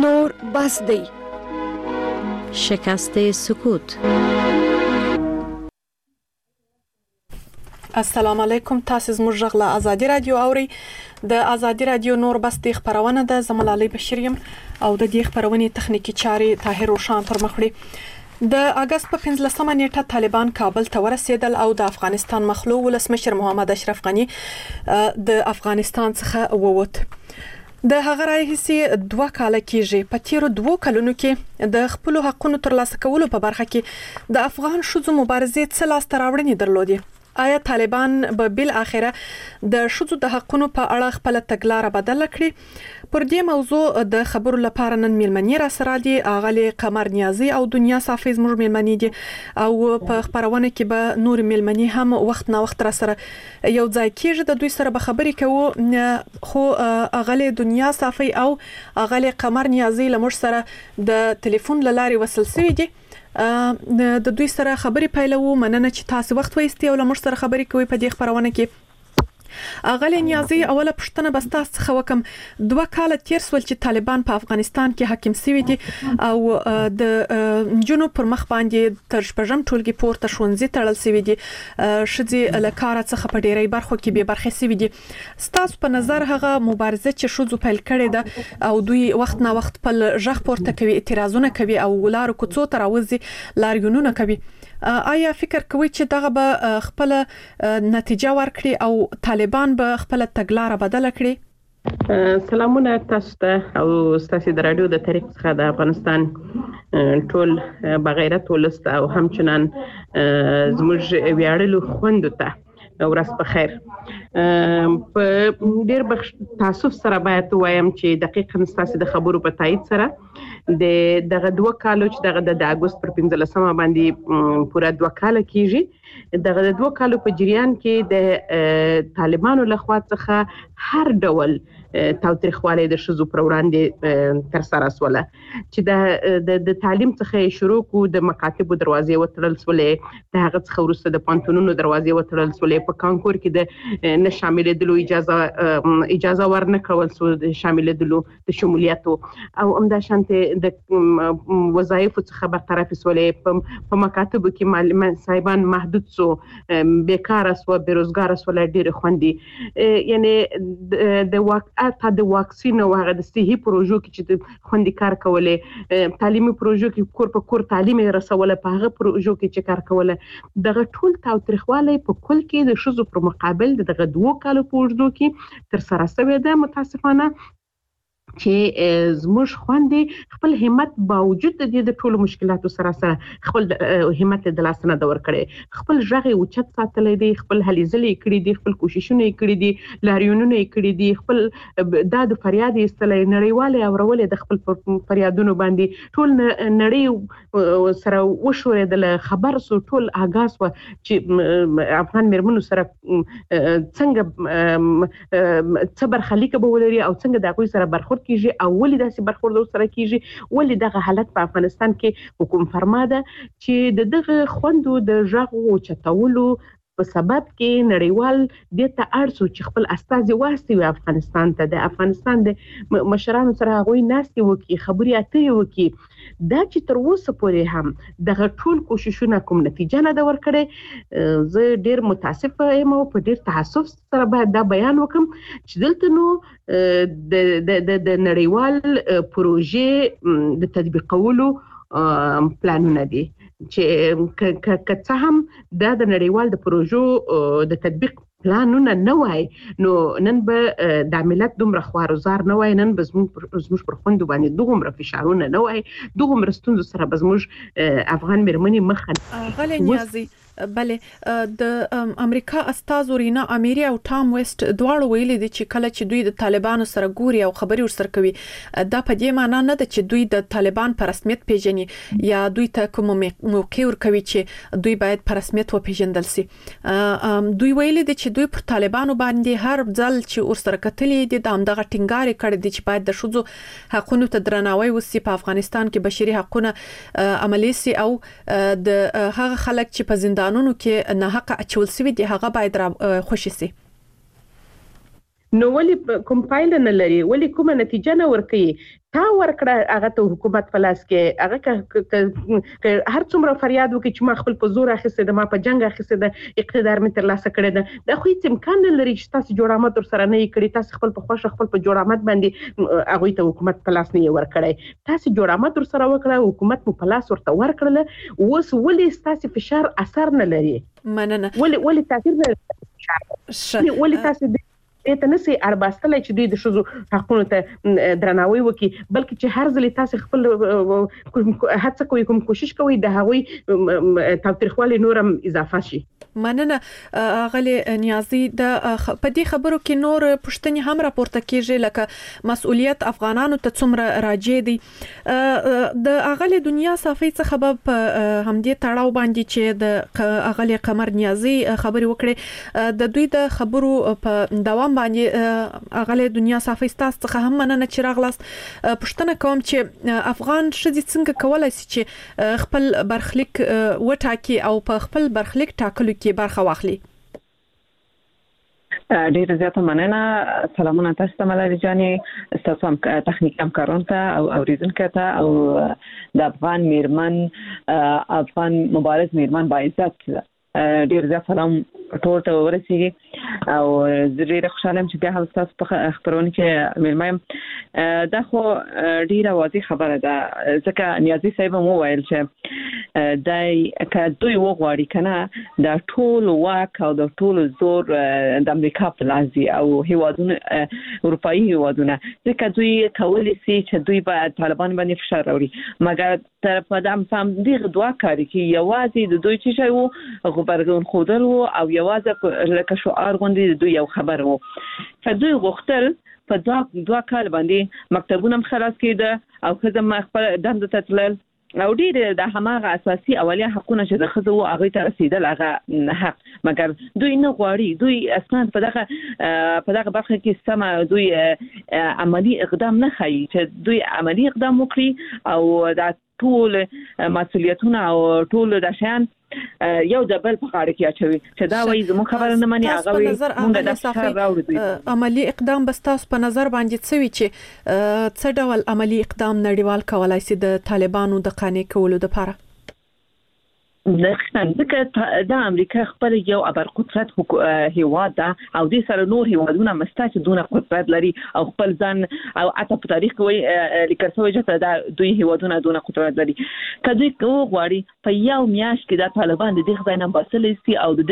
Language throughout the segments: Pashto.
نور بس دی. شکست سکوت. السلام علیکم، تاسو زموږ غږ له ازادي رادیو اوري. د ازادي رادیو نور بس دی خبرونه ده. زملالي بشریم او د دې خبرونې تخنیکی چارې طاهر روشان پر مخ وړي. د اگست په 15مه نیټه طالبان کابل ته ورسېدل او د افغانستان مخلوع ولسمشر محمد اشرف غنی د افغانستان څخه ووت. د هغه راهیسې 2 کال کېږي. په تیرو 2 کلونو کې د خپل حقونو ترلاسه کولو په برخه کې د افغان ښځو مبارزې څه لاسته راوړنې درلودې؟ آیا طالبان به بل اخره د ښځو د حقونو په اړه خپل تګلارې بدل کړي؟ پر دې موضوع د خبرو لپاره نن میلمنې را سره دي اغلی قمر نیازی او دنیا صافی زموږ میلمنې دي او په خبرونه کې به نور میلمنې هم وخت نه وخت را سره یو ځای کېږي. د دوی سره به خبرې کوو، خو اغلی دنیا صافی او اغلی قمر نیازی لمر سره د ټلیفون لارې وصل شوي دي. د دوی سره خبرې پیلوو. مننه چې تاسو وخت وایستئ او لمر سره خبرې کوئ په دې خبرونه کې. اغلی نیازی اوله پښتنه بس تاسو څخه وکم. 2 کال تیر سول چې طالبان په افغانستان کې حاکم شوي دي او د جنوب پر مخ باندې تر شپږم ټولګي پورته ښوونځي تړل شوي دي. ښځې له کار څخه په ډیری برخو کې به برخه شوي دي. ستاسو په نظر هغه مبارزه چې ښځو پیل کړې ده او دوی وخت نه وخت په ژغ پورته کوي، اعتراضونه کوي او لارو کوڅو ته راوځي، لاریونونه کوي، آیا فکر کوي چې دغه به خپل نتیجه ورکړي او طالبان به خپل تګلارې بدل کړي؟ سلامونه تاسو ته او تاسو د رادیو د طریق څخه د افغانستان ټول بغیرت ولست او همچنان زموږ ویاړلو خوندو ته ورځ په خیر. په ډیر تاسو سره باید وایم چې دقیقاً تاسو د خبرو په تایید سره دغه 2 کالو چې د اگست پر 15مه باندې پوره 2 کال کېږي. دغه 2 کالو په جریان کې د طالبانو لخوا څخه هر ډول تاوتریخوالی د ښځو پر وړاندې تر سره سوله، چې د تعلیم څخه شروع کو، د مکاتبو دروازې وتړل سولې، د هغه څخه وروسته د پانتونونو دروازې وتړل سولې، په کانکور کې د نه شاملېدلو اجازه ورنکړل سو، د شاملېدلو د شمولیت او همدا شانته د وظایفو څخه برطرف سولې، په مکاتبو کې معلمان صاحبان محدود سو، بیکاره سو، بیروزګاره سو، ډېر خوندي، یعنی د واکسین او هغه د صحي پروژو کې چې د خوندي کار کولې، تعلیمي پروژو کې کور په کور تعلیم رسوله، په هغه پروژو کې چې کار کوله، دغه ټول تاوتریخوالی په کل کې د ښځو پر مقابل دغه 2 کالو په اوږدو کې تر سره شوی ده. متاسفانه چې زموږ خوندې خپل همت باوجود د ټولو مشکلاتو سره خپل همت د لاس نه دور کړي، خپل ژغ اوچت ساتلی دی، خپل هلې ځلې کړي دي، خپل کوششونه یې کړي دي، لاریونونه یې کړي دي، خپل د فریاد یې ایستلی، نړیوالې اورولې د خپل فریادونو باندې ټول نړۍ سره وشورېدله، خبر سو، ټول آګاه سوه چې افغان میرمنو سره څنګه څه برخلیک به ولري او څنګه د هغوی سره برخورد کیږي او ولې داسې برخورد سره کیږي، ولې دغه حالت په افغانستان کې حکوم فرما ده چې دغه خوندو د ژغ اوچتولو په سبب کې نړیوال دې ته اړ سو چې خپل استازي واستوي افغانستان ته، د افغانستان د مشرانو سره هغوی ناستې وکړي، خبرې اترې وکړي. دا چې تر اوسه پورې هم دغه ټول کوششونه کوم نتیجه نه ده ورکړې. زه ډیر متاسفه یم او په ډیر تاسف سره باید دا بیان وکم چې دلته نو د نړیوال پروژې د تطبیقولو پلانونه دي چې که څه هم دا د نړیوال د پروژو د تطبیق پلانونه نه وای نو نن به د ملت دومره خوارزار نه وای، نن به زموږ پر خوندو باندې دومره فشارونه نه وای، دومره ستونزو سره به زموږ افغان میرمنې مخ غلی نیازی. بله، د امریکا استاذ رینا امیری او ټام ویسټ دواړو ویلي دي چې کله چې دوی د طالبانو سره ګوري او خبري ورسره کوي، دا په دې معنی نه ده چې دوی د طالبان په رسمیت پیژني یا دوی ته کوم موقع ورکوي چې دوی باید په رسمیت وپیژندل شي. دوی ویلي دي چې دوی پر طالبانو باندې هر ځل چې ورسره کتلې دي د همدغه ټینګار کړي دي چې باید د ښځو حقونو ته درناوی وشي، په افغانستان کې بشري حقونه عملي سي او د هغه خلک چې په زندان قانونو کې نه حق اچول سوي دي هغه باید را خوشي سي. نو ولې کوم پایله نه لري، ولې کومه نتیجه نه ورکوي. تا ورکړه هغه ته حکومت په لاس کې، هغه هر څومره فریاد وکړي چې ما خپل په زور اخیسته ده، ما په جنگ اخیسته ده، اقتدار مې ترلاسه کړی ده، دا خو هیڅ امکان نه لري چې تاسو جوړ آمد ورسره نه یې کړي، تاسو خپل په خوښه خپل په جوړ آمد باندې هغوی ته حکومت په لاس نه یې ورکړی. تاسو جوړ آمد ورسره وکړه، حکومت مو په لاس ورته ورکړله، اوس ولې ستاسو فشار اثر نه لري؟ مننه. ولې تاثیر نه لري؟ ولې تاسو ته نسي ارباستلای چې دوی د شذو حقونو ته درناوی وکړي، بلکې چې هر ځل تاسو خپل هڅه کوئ، کوم کوشش کوئ د هغوی تاوتریخوالی نورم اضافه شي. مننه غلي نیازي د په دې خبرو کې نور پښتني هم راپورته کیږي، لکه مسؤلیت افغانانو ته څومره راځي دي. د اغلي دنیا صافي څخه به همدې تړاو باندې چې د اغلي قمر نیازي خبري وکړي، د دوی د خبرو په دوام باندې اغلي دنیا صافي ستاسو څخه هم مننه چې راغلاست. پښتنه کوم چې افغان شذي څنګه کولای شي چې خپل برخلیک وټاکي او په خپل برخلیک ټاکلو کې برخه واخلي. ډیر زیاته مننه. سلامونه تاسو ته ملالۍ جانې، تاسو هم تخنیکي همکارانو ته او اوریدونکو ته، او د افغان میرمن افغان مبارز میرمن باعزت ډیر زیات سلام ټول ته ورسیږي. او زه ډیر خوشاله یم چې بیا هم تاسو په خبرونه کې مېلمه دا خو ډیره واضح خبره ده، ځکه نیازي صاحب مو ویل چې دای که دوی وغواړي کنه د ټول واک او د ټول زور د امریکا په لاس دی او هیوادونه اروپایي هیوادونه، ځکه دوی کولی شي چې دوی په طالبان باندې فشار راوړي، مګر تر په دام سم دغه دوه کاری کې یوازې د دوی چې شی وو غبرګون خودل وو او یوازې لکه شعار غوندي دوی یو خبر وو. فدوی غوښتل په دوه کال باندې مکتبونه خلاص کړي او خدام خپل دند ته تلل، او ډیر د هماغه اساسي اولیه حقونه چې د خزو هغه ته رسیدل هغه حق، مګر دوی نه غواړي، دوی اصلا په دغه برخه کې سم دوی عملی اقدام نه کوي چې دوی عملی اقدام وکړي او د ټول مسؤلیتونه او ټول د شان یو د بل په غاړه کې اچوي چې دا وایي زموږ خبره نه مني، هغه وایي موږ د څه راوړو. عملی اقدام بس تاسو په نظر باندې څه وی چې څه ډول عملی اقدام نړیوال کولای شي د طالبانو د قانع کولو لپاره؟ ځکه د امریکا خپل یو ابر قدرت هیواد ده او د سره نور هیوادونه مستاچ دونه قدرت لري او خپل ځان او اته په تاریخ کې لیکل شوی چې دا دوی هیوادونه دونه قدرت لري. کله چې وغواړي په یو میاشت کې د طالبان د دغه ځای نه باسل سي او د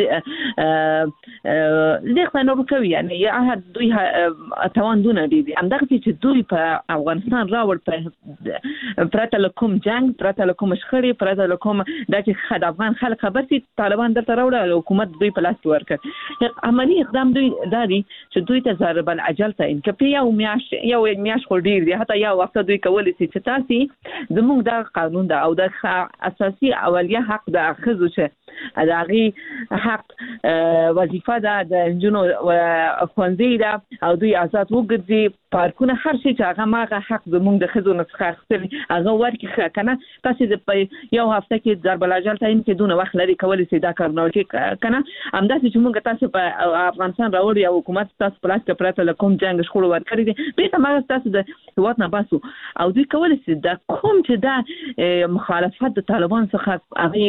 دغه نور کوي، یعنی یا دوی توان دي همدغه چې دوی په افغانستان راوړ پرته لکوم جنگ، پرته لکوم شخړې، پرته لکوم د افغان خلک خبر سي طالبان درته راوړل، حکومت دوی په لاس ورکړ. عملی اقدام دوی دادي چې دوی ته ضرب العجل ته ان کې یو میاش خو ډیر دی، حتی یو وخت دوی کولای شي چې تاسو زموږ د قانون دا او د اساسي اولیه حق د اخذو چې داغي حق وظیفه ده د جنو خوندې ده او دوی آزاد وګرځي، پارکونه هر شي چې هغه ماغه حق زموږ د خزو نسخه اخلي هغه ورکه کنه. تاسو د یو هفته کې ضرب العجل ته ان کې دونه وخت لري کولای شي دا کار نه وکړي کنه. همداسې چې موږ تاسو په افغانستان راوړی او حکومت تاسو په لاس کې پراته لکوم جنگ شخړو ورکړي دي، به تمام تاسو د هیواد نه باسو او دوی کولای شي دا کوم چې دا مخالفت د طالبان څخه هغه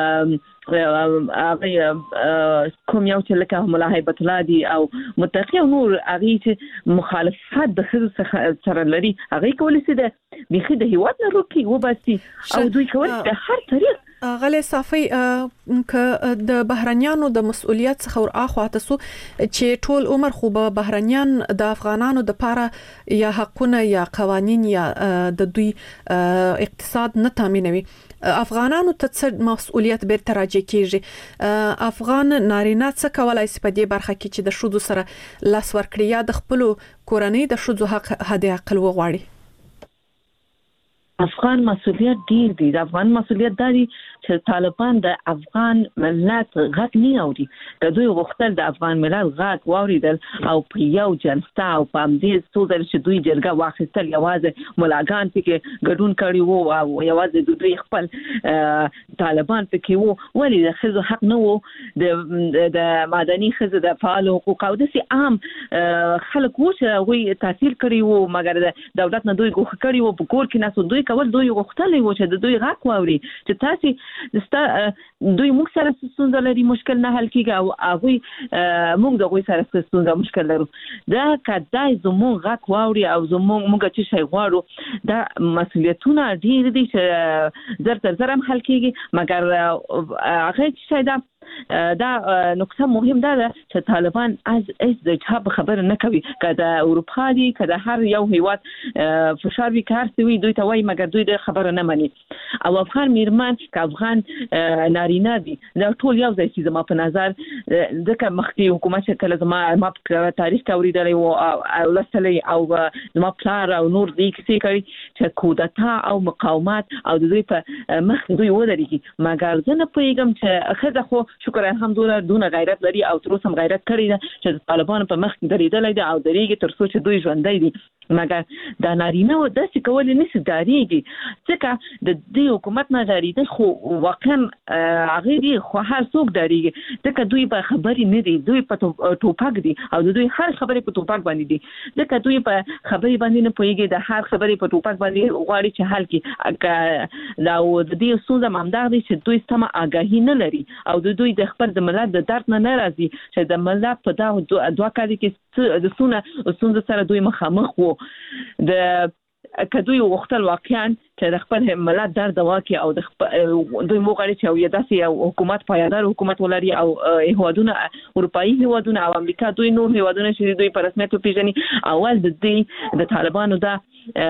کوم یو چې لکه ملا هیبت الله دي او متقی نور هغه چې مخالفت د خزو سره لري، هغه کولای شي د بيخي د هیواد نه روکي وباسي او دوی کولای شي هر طریق غلې صافي ک د بهرنیانو د مسؤلیت څخه ور اخوا تاسو چې ټول عمر خو به بهرنیان د افغانانو د پاره یا حقونه یا قوانين یا د دوی اقتصاد نه تامینوي، افغانانو ته څه مسؤلیت به تراجع کیږي؟ افغان نارینه څه کولای شي په دې برخه کې چې د شذو سره لاس ورکړي یا د خپل کورنۍ د شذو حق هدي عقل وغواړي؟ افغان مسؤلیت ډیر دی. د افغان مسؤلیت دی چې طالبان د افغان ملت غږ نه اوري. د دوی غوښتل د افغان ملت غږ واوریدل او په یو جلسه او په دې څو ځل چې دوی جرګه واخیستل یوازې ملاګان پکې ګډون کړي وو او یوازې دوی خپل طالبان پکې وو. ولې د خزو حق نه وو د مدني خزو د فعال حقوق او د عام خلک وو چې وی تحصیل کړي وو مګر د دولت نه دوی غوښ کړي وو په کور کې ناسو دوی کول دوی غوښتل وو چې د دوی غږ واوري چې تاسو دوی موږ سره ستونزه لري مشکل نه حل کیږي او هغه موږ د غوي سره ستونزه مشکل لرو. دا کدای زموږ غږ واوري او موږ چې شي غواړو دا مسؤلیتونه ډیر دي چې زر تر زر هم حل کیږي مګر هغه چې دا نقطه مهم ده چې طالبان از د چا خبر نه کوي کله اروپا دي کله هر یو هیواد فشار وی کارسوي دوی ته وای مګر دوی د خبر نه مني او افغان میرمن که افغان نارینه دي دا ټول یو ځای چې زما په نظر ځکه مخکې حکومت کله ما په تاریخ کې اوریدلی او لسلې او زما پلار او نور دي کیسې کوي چې کودتا او مقاومت او دوی په مخ دوی ودرېږي مګر زه نه پوهېږم چې ښځه خو شکر الحمدلله دونه غیرت لري او تر اوسه غیرت کړی ده چې طالبانو په مخ درېدلی دی او درېږي تر څو چې دوی ژوندی دي مګر دا نارینه و داسې کولی نشي ډارېږي ځکه د دې حکومت نه ډارېدل خو واقعا هغې دي خو هر څوک ډارېږي ځکه دوی په خبرې نه دي دوی په ټوپک دي او د دوی هر خبرې په ټوپک باندې دي ځکه دوی په خبرې باندې نه پوهېږي د هر خبرې په ټوپک باندې غواړي چې حل کړي او د دې ستونزه همدغه دی چې دوی سمه آګاهي نه لري او دوی د خپل د ملت د درد نه راځي چې د ملت په دا دوه کال کې د ستونزو سره دوی مخامخ وو د کدوی وختل واقعا چې د خپل ملت درد واقع او د دوی موغړي چې یو داسې حکومت پایدار حکومت ولري او هیوادونه اروپאי هیوادونه او امریکا دوی نور هیوادونه چې دوی په رسمیت پیژني اول د دې د طالبانو دا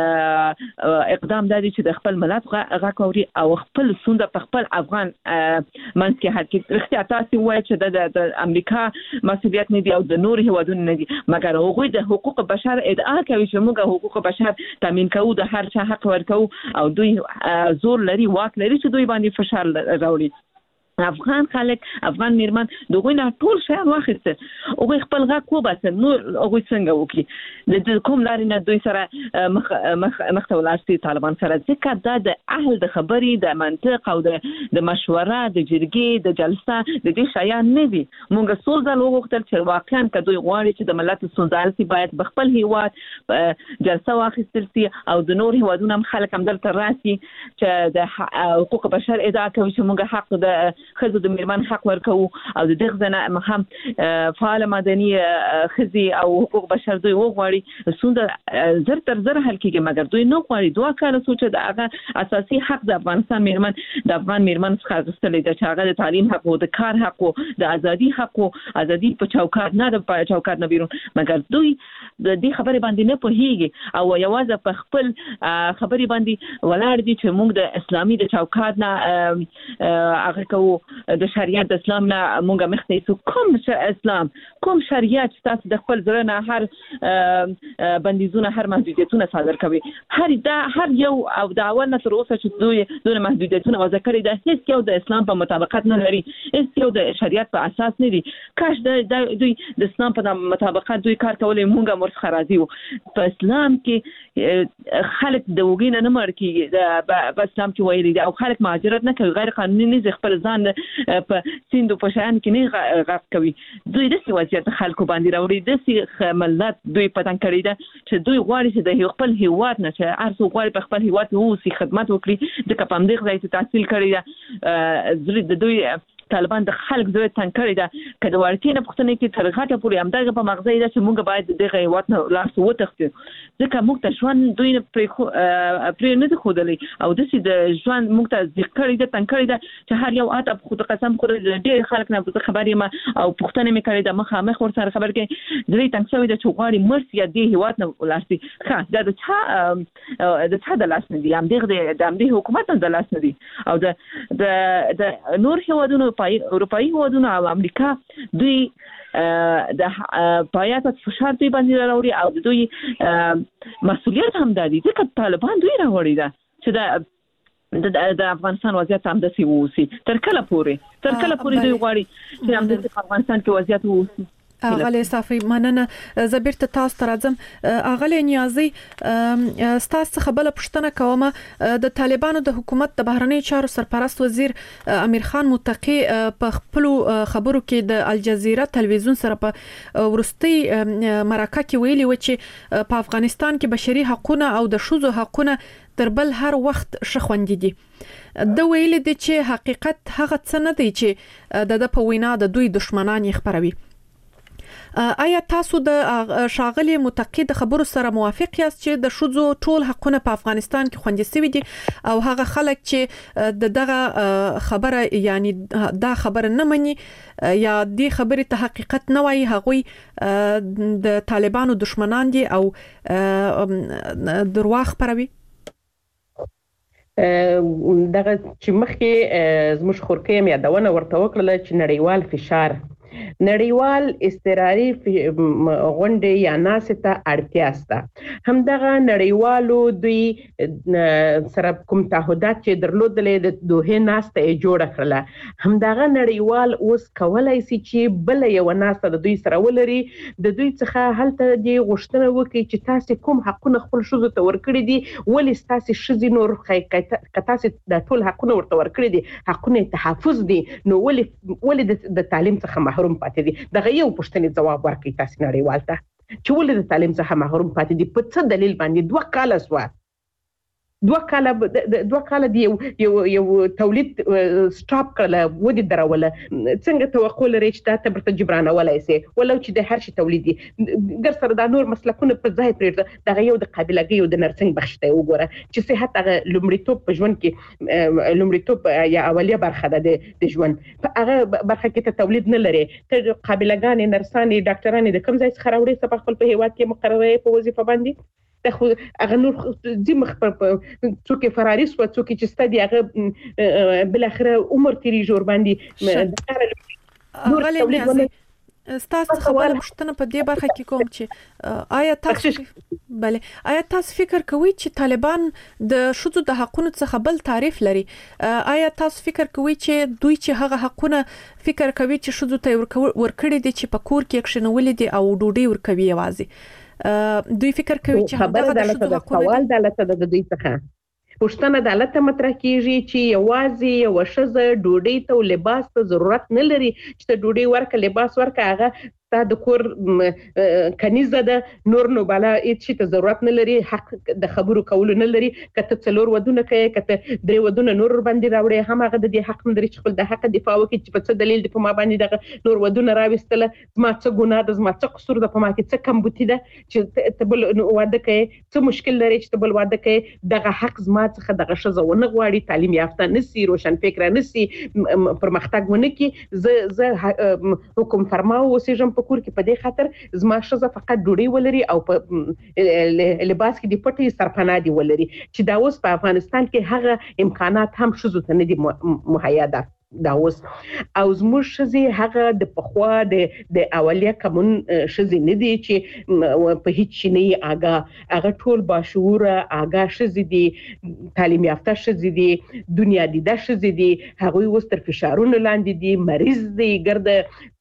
اقدام دادی چې د خپل ملت غږ اوري او خپل ستونزه په خپل افغان منځ کې حل کړي. رښتیا تاسو وایي چې د امریکا مسؤلیت نه دی او د نور هیوادونو نه دی مګر هغوی د حقوق بشر ادعا کوي چې موږ حقوق بشر تامین کوو د هر چا حق ورکو او دوی زور لري واک لري چې دوی باندې فشار راوړي. افغان خلک افغان میرمن دغه نه ټول شی واخیسته او خپل غږ وباسه نو هغه څنګه وکي د کوم لارې نه دوی سره مخته ولاشتي طالبان سره ځکه دا د اهل د خبرې د منطق او د مشوره د جرګې د جلسه د دې شیان نه دي. موږ څو ځله وغوښتل چې واقعا که دوی غواړي چې د ملت ستونزې باید بخپل هیواد جلسه واخیستل شي او د نور هیوادونو هم خلک هم دلته راسي چې د حقوق بشر ادعا کوي چې موږ حق د خزو د میرمن حق ورکو او د دغه ځنه هم فعال مدني خزي او حقوق بشر دوی وغواړي څنګه زر تر زر حل کیږي مګر دوی نه غواړي دوه کاله سوچ د هغه اساسي حق د افغانستان میرمن د افغان میرمن څخه غوښتل دي چې هغه د تعلیم حق او د کار حق او د ازادي حق او ازادي په چوکاټ نه د چوکاټ نه بیرون مګر دوی د دې خبرې باندې نه پوهیږي او یوازې په خپل خبرې باندې ولاړ دي چې موږ د اسلامي د چوکاټ نه هغه کوو د شریعت د اسلام نه مونږه مخته سو کوم اسلام کوم شریعت تاسو د خپل ځره نه هر بندیزونه هر محدودیتونه صادر کوي هر یو او د اول نه تر اوسه چې دوی دونه محدودیتونه وضع کړی ده هیڅ یو د اسلام په مطابقت نه لري هیڅ یو د شریعت په اساس نه دي کاش دوی د اسلام په مطابقت دوی کار کولای مونږه مرخه راځي په اسلام کې خلک د وګینه نه مړ کیږي په اسلام کې ویلي دي او خلک مهاجرت نه کوي غیر قانوني نه خپل ځان په سیندو په شان کې نه غږ کوي دوی د وضعیت خلکو باندې راوړي د ملت دوی پتن کړی ده چې دوی غواړي چې د خپل هیواد نه چې ارزو غواړي په خپل هیواد اوسي خدمت وکړي د کپم دغه ځای ته تحصیل کړی ده د دوی طالبان د خلک زوی تنګ کړی ده که د وړتیا نه پوښتنه کې تر غټه پورې همدغه په مغزه ده چې موږ باید دغه هیواد نه لاس وتښتو ځکه موږ ته ژوند دوی نه پرې نه دي ښودلی او داسې د ژوند موږ ته ضیق کړی ده تنګ کړی ده چې هر یو آت خود قسم خوري ډېر خلک نه زه خبر یم او پوښتنه مې کړې ده مخامخ ورسره خبر کې زړه تنګ شوی ده چې غواړي مرسي دې هیواد نه ولاړ شي ښه دا د چا د لاس نه دي همدغه حکومت نه د لاس نه دي او د نور هیوادونو اروپאי هیوادونه او امریکا دوی د پایات فشار دوی باندې راوړي او دوی مسؤلیت هم دادي ځکه طالبان دوی راوړي ده چې د افغانستان وضعیت هم د سی ووسی تر کله پورې دوی غواړي چې هم د افغانستان کې وضعیت ووسی. اغلی صافی مننه زبیر ته تاسو ته راځم. اغلی نیازی ستاسو څخه بل پوښتنه کوم. د طالبانو د حکومت د بهرنی چارو سرپرست وزیر امیر خان متقی په خپل خبرو کې د الجزیره تلویزیون سره په ورستي مرکه کې ویلي و چې په افغانستان کې بشري حقوقونه او د ښځو حقوقونه تر بل هر وخت شخوندي دي. د ویلي دي چې حقیقت هغه څه نه دی چې د په وینا د دوی دشمنان یې خبروي. آیا تاسو د شاغلي متقی د خبرو سره موافق یاست چې د ښځو ټول حقونه په افغانستان کې خوندي شوي دي او هغه خلک چې دغه خبره یعنی دا خبره نه مني یا د خبرې ته حقیقت نه وایي هغوی د طالبانو دشمنان دي او درواغ خبروي؟ دغه چې مخکې زموږ خورکې یادونه ورته وکړله چې نړیوال فشار نړیوال استراري غونډې یا ناسته اړتیا سته. همدغه نړیوالو دوی سره کوم تعهدات چې درلودلې د دوه ناسته یې جوړ کړله همدغه نړیوال اوس کولای شي چې بل یو ناسته د دوی سره ولري د دوی څخه هلته دی غوښتنه وکړي چې تاسو کوم حقونه خپل شوزو ته ورکړي دي ولې تاسو شذ نور تاسو د ټول حقونه ورته ورکړي دي حقونه تحفظ دي نو ولې د تعلیم څخه محروم پاتې دي. دغه یو پوښتنې جواب ورکړي تاسو نړیوال ته چې ولې د تعلیم څخه محروم پاتې دي په څه دلیل باندې 2 کاله سوا 2 کاله دی یو تولید سټاپ کړل ودی دروله څنګه توقع لري چې تاسو برته جبرانه ولای سي ولو چې د هر شي تولید دي ګر سره د نور مسلکونه په ځای پرېږده دغه یو د قابلیت او د نرسنګ بخښته وګوره چې صحت هغه لومړیتوب په ژوند کې لومړیتوب یا اولیه برخه ده د ژوند په هغه برخه کې ته تولید نه لري ته قابلیتګان نرسانې ډاکټرانې د کوم ځای څخه راوړي په خپل په هیواد کې مقرره په وظیفه باندې خو هغه نور زمخ څوک فراري سو څوک چې ستدي هغه بل اخره عمر تیری جوړ باندې غلې نیازي ستاسو خبره مشتنه په دې برخه کې کوم چې آیا تاسو فکر کوئ چې طالبان د شذو د حقونو څخه بل تعریف لري؟ آیا تاسو فکر کوئ چې دوی چې هغه حقونه فکر کوي چې شذو ته ورکړي دي چې په کور کې کښنولې دي او ډوډۍ ورکوي یوازې دوی فکر کوي چې خبره د شذو حقونه د دوی څخه پښتنه د عدالت مطرح کیږي چې یوازې یو شذ ډوډۍ ته او لباس ته ضرورت نه لري چې ته ډوډۍ ورکړه لباس ورکړه هغه تا د کور کنيزه ده نور نو بالا هیڅ ته ضرورت نه لري حق د خبرو کول نه لري کته څلور ودونه کوي کته درې ودونه نور باندې راوړي هم هغه د دې حق نه لري چې خپل د حق دفاع وکړي چې په څه دلیل د په ما باندې دغه نور ودونه راوستله ما څه ګناه ده ما څه قصور ده په ما کې څه کم بوتي ده چې ته بل واده کوي څه مشکل لري چې ته بل واده کوي دغه حق زما څخه دغه شزه ونه غواړي تعلیم یافته نسی روشن فکر نسی پرمختګ ونه کی زه حکم فرما اوسېږم په کور کې په دې خاطر زما شزه فقط ډوډۍ ولري او په لباس کې د پټي سرپناه دی ولري چې دا اوس په افغانستان کې هغه امکانات هم شزو ته نه دي مهیا ده دا اوس او زموږ شزي هغه د پخوا د اولیه کومون شزي نه دي چې په هیڅ شي نه آګه هغه ټول باشعور آګه شزي دي تعلیم یافته شزي دي دنیا دیده شزي دي هغه اوس تر فشارونو لاندې دي مریض دي ګرد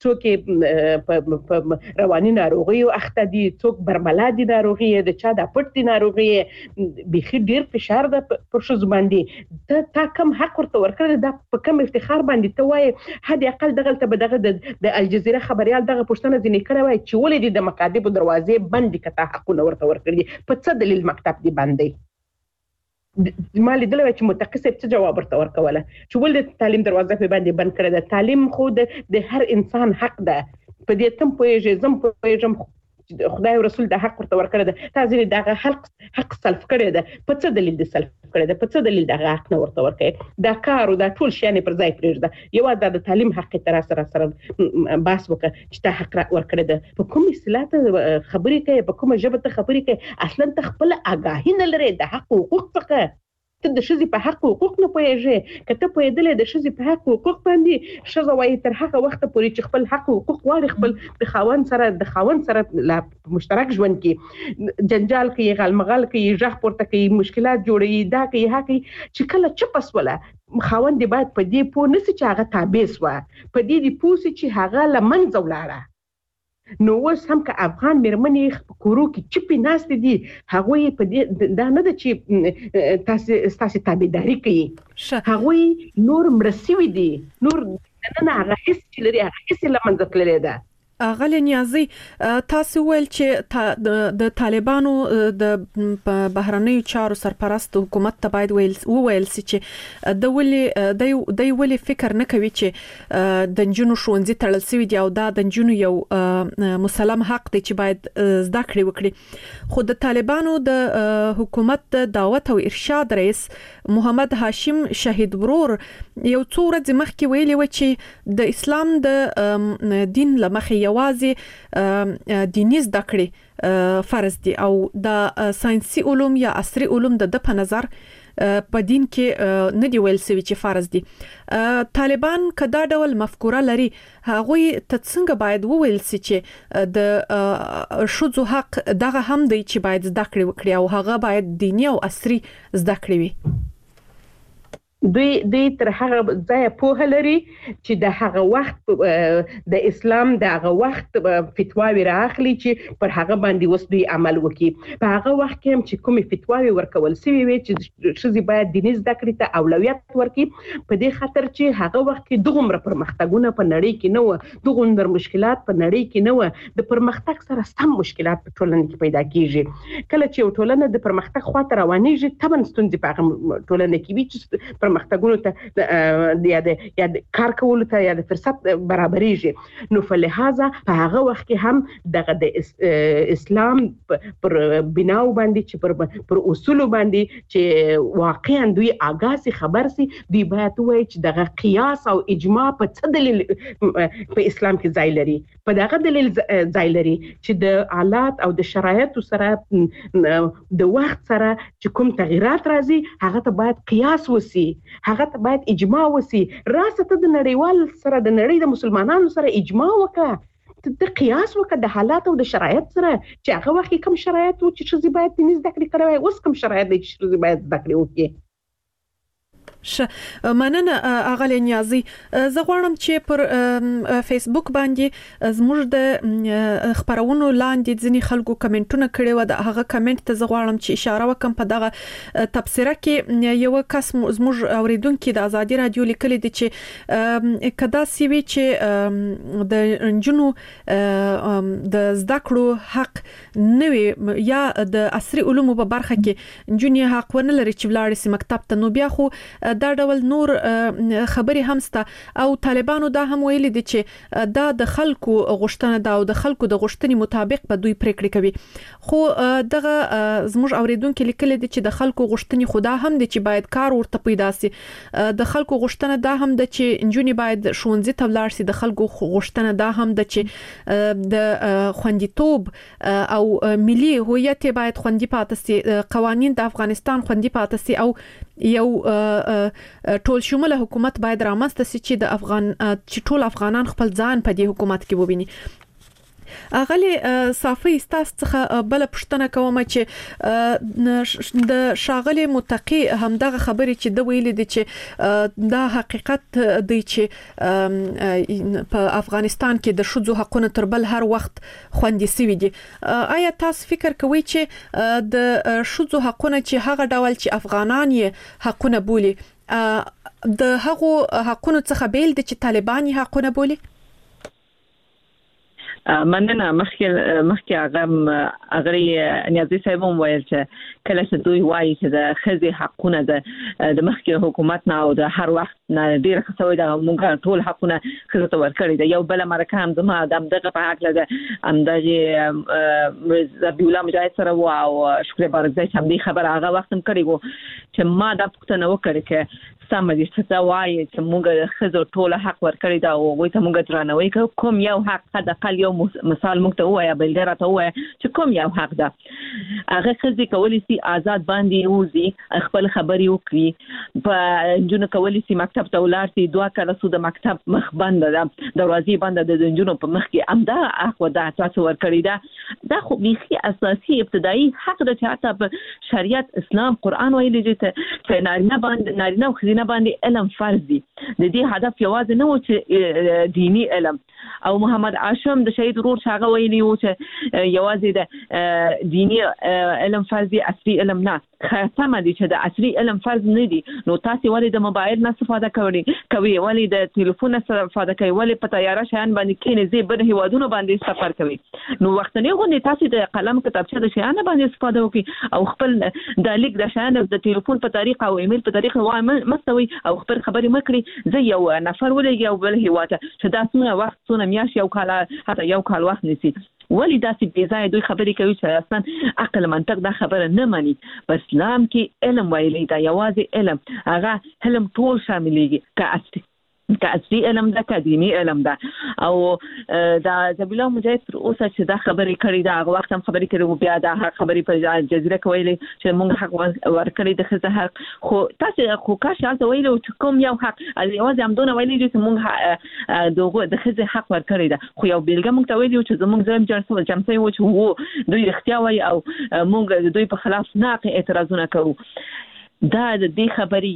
څوک په رواني ناروغي او اخته دي څوک برملا دي ناروغي د چا د پټ دي ناروغي بخي ډیر فشار ده پر شزو باندې تا کم حق ورته ورکړل دا په کم افتخار باندې ته وای هدي اقل دغه به دغه د الجزیره خبريال دغه پښتنه ځنې کړه وای چې ولې د مقادب دروازې بند کته حقونه ورته ورکړي په څه دلیل مکتب دی باندې مالي دلته چې متقصد څه جواب ورته ورکوله چې ولې تعلیم دروازه په باندې بند کړه د تعلیم خو د هر انسان حق ده په دې تم پوهیږي زم پوهیږم خدای او رسول د حق ورته ورکړه ده تاسو دغه حق سلف کړی ده په څه دلیل د سلف کړی ده په څه دلیل دغه حق نه ورته ورکړي دا کار او دا ټول شیانه پر ځای پرېږده یو د تعلیم حق تر سره باس وکړه چې ته حق ورکړی ده په کوم اصطلاح خبرې کوي په کوم ژبه ته خبرې کوي اصلا ته خپل آگاهی نه لري د حق حقوق څخه ته د ښځې په حق حقوق نه پوهېږې که ته پوهېدلې د ښځې په حق حقوق باندې ښځه وایي تر هغه وخته پورې چې خپل حق حقوق غواړي خپل د خاوند سره لا مشترک ژوند کې جنجال کوي غلمغال کوي غږ پورته کوي مشکلات جوړوي دا کوي هغه کوي چې کله چپ وسوله خاوند دې باید په دې پوه نشي چې هغه تابع سوه په دې دې پوه سي چې هغه له منځه ولاړه نو اوس هم که افغان مېرمنې په کورو کې چپې ناستې دي هغوی په دې دا نه ده چې ستاسې تابعداري کوي هغوی نور مړه سوي دي نور دننه هغه حس چې لري هغه حس له منځه تللی ده. غلی نیازي تاسو ویل چې د طالبانو د بهرنیو چارو سرپرست حکومت ته باید وویل سي چې د ولې فکر نه کوي چې د نجونو ښوونځي تړل شوی دی او دا د نجونو یو مسلم حق دی چې باید زده کړې وکړي خو د طالبانو د حکومت د دعوت او ارشاد رئیس محمد هاشم شهید ورور یو څو ورځې مخکې ویلي و چې د اسلام د دین لمخې یوازې دیني زده کړې فرض دي او د ساينسي علوم یا عصري علوم د په نظر په دین کې نه دی ویل سوي چې فرض دي. طالبان کدا ډول مفکوره لري هغه ته څنګه باید وویل سي چې د شذو حق دغه هم دی چې باید زده کړې وکړي او هغه باید دیني او عصري زده کړې وي. دوی تر هغه ځای په لري چې د هغه وخت د اسلام د هغه وخت فتواوی راخلي چې پر هغه باندې وس دوی عمل وکړي په هغه وخت کې هم چې کومي فتواوی ورکول سوي وي چې شذې باید دیني زده کړې ته اولویت ورکړي په دې خاطر چې هغه وخت کې دغومره پرمختګونه په نړۍ کې نه و دغومره مشکلات په نړۍ کې نه و د پرمختګ سره سم مشکلات په ټولنه کې پیدا کیږي کله چې یو ټولنه د پرمختګ خواته روانېږي طبعا ستونزې په هغه ټولنه کې وي چې پرمختګونو ته یا د کار کولو ته یا د فرصت برابرېږي نو په لحاظه په هغه وخت کې هم دغه د اسلام پر بناو باندې چې پر اصول باندې چې واقعا دوی آگاهي خبر سي دوی باید وایي چې دغه قیاس او اجماع په څه دلیل په اسلام کې ځای لري په دغه دلیل ځای لري چې د حالات او د شرایطو سره د وخت سره چې کوم تغیرات راځي هغه ته باید قیاس وسی هغه ته باید اجماع وسی راسته ته د نړیوال سره د نړۍ د مسلمانانو سره اجماع وکړه د قیاس وکړه د حالات او د شرایط سره چې هغه وخت کوم شرایط و چې ښځې باید دیني زده کړې کړې اوس کوم شرایط دي چې ښځې باید زده کړې وکړي. مننه اغلی نیازي زه غواړم چې پر فیسبوک باندې زموږ د خبرونو لاندې ځینی خلکو کمنټونه کړي و د هغه کمنټ ته زه غواړم چې اشاره وکم په دغه تبصره کې یو کس زموږ اوریدونکو د ازادي رادیو لیکلي دي چې کدا سی وی چې د انجونو د زده کړو حق نوي یا د عصري علومو په برخه کې انجونی حق ونه لري چې ولاړ سي مکتب ته نو بیا خو دا ډول نور خبري همسته او طالبانو دا هم ویلي دي چې دا د خلکو غوښتنه ده او د خلکو د غوښتنې مطابق به دوی پریکړې کوي خو دغه زموږ اوریدونکو لیکلي دي چې د خلکو غوښتنې خدا هم دي چې باید کار ورته پیدا سي د خلکو غوښتنه دا هم ده چې انجونی باید ښوونځي ته ولاړ سي د خلکو غوښتنه دا هم ده چې د خوندیتوب او ملي هویت باید خوندي پاتې سي قوانين د افغانستان خوندي پاتې سي او یو ټول شموله حکومت باید رامنځته سي چې ټول افغانان خپل ځان په دې حکومت کې وویني. اغلی صافي استاس څخه بل پښتنه کوم چې د شاغلي متقی همدغه خبرې چې د ویل دي چې دا حقیقت دی چې په افغانستان کې د شذو حقونه تر بل هر وخت خوندي سوي دي. آیا تاسو فکر کوئ چې د شذو حقونه چې هغه ډول چې افغانان یې حقونه بولي د هغه حقونو څخه بیل دي چې طالبان یې حقونه بولي؟ مننه مخکې هغه نیازي صاحب هم ویل چې کله چې دوی وایي چې د ښځې حقونه د مخکې حکومت نه او د هر وخت نه ډېر خسوي د موږ ټول حقونه ښځو ته ورکړي دي. یو بل مرکه هم زما دغه په حق لده همدغه ربیع الله مجاهد سره او شکر بارکزی هم دې خبر هغه وخت هم کړی وو چې ما دا پوښتنه وکړه چې سم دي چې وایي چې موږ ښځو ټول حق ورکړي دا او وایي ته موږ درناوی کوو کوم یو حق د اقل یو مثال موږ ته وایي بلګرا ته وایي چې کوم یو حق ده هغه خزي کولی سي آزاد باندې وزي خپل خبري وکړي په جنونو کولی سي مکتب ته ولاړ سي 2 کاله سود مکتب مخ بند ده دروازې بند ده د جنونو په مخ کې امدا اخو ده تاسو ور کړی دا خو بيخي اساسي ابتدایي حق ده چې حتی په شریعت اسلام قران ویلي چې نارینه او خزینه باندې علم فرض دي د دې هدف یوازې نه و چې دینی علم او محمد عاشم د شهید ورور شاغه ویلی و چې یوازې د دینی علم فرض دي عصري علم نه خاصه دي چې د عصري علم فرض نه دي نو تاسو ولې د موبایل نه استفاده کوي ولې د ټلیفون نه استفاده کوي ولې په تیاره شیان باندې کې نه بل هیوادونو باندې سفر کوي نو وخت نه غوډي تاسو د قلم کتابچه د شیان باندې استفاده وکړي او خپل د لیک د شیان د ټلیفون په طریقه او ایمیل په طریقه وایي مستوي او خپل خبري مکړي زه یو نفر ولګي او بل هیواته چې دا څونه وخت څونه میاش یو کال حتی یو کال وخت نسی ولی داسې بې ځایه دوی خبرې کوي چې اصلا عقل منطق دا خبره نه مني په اسلام کې علم ویلی دا یوازې علم هغه علم ټول شاملېږي که عصري علم ده که دینی علم ده او دا ذبیح الله مجاهد تر اوسه چې دا خبرې کړې ده هغه وخت هم خبرې کړې و بیا دا خبرې په جزیره کې ویلې چې موږ حق ورکړی د ښځې حق خو تاسو خو کاش هلته ویلي و چې کوم یو حق یوازې همدونه ویلي چې موږ د ښځې حق ورکړی ده خو یو بیلګه موږ ته ویلي و چې زموږ ظلم جمسۍ و چې دوی رښتیا وایي او موږ د دوی په خلاف نه اعتراضونه کوو دا د دې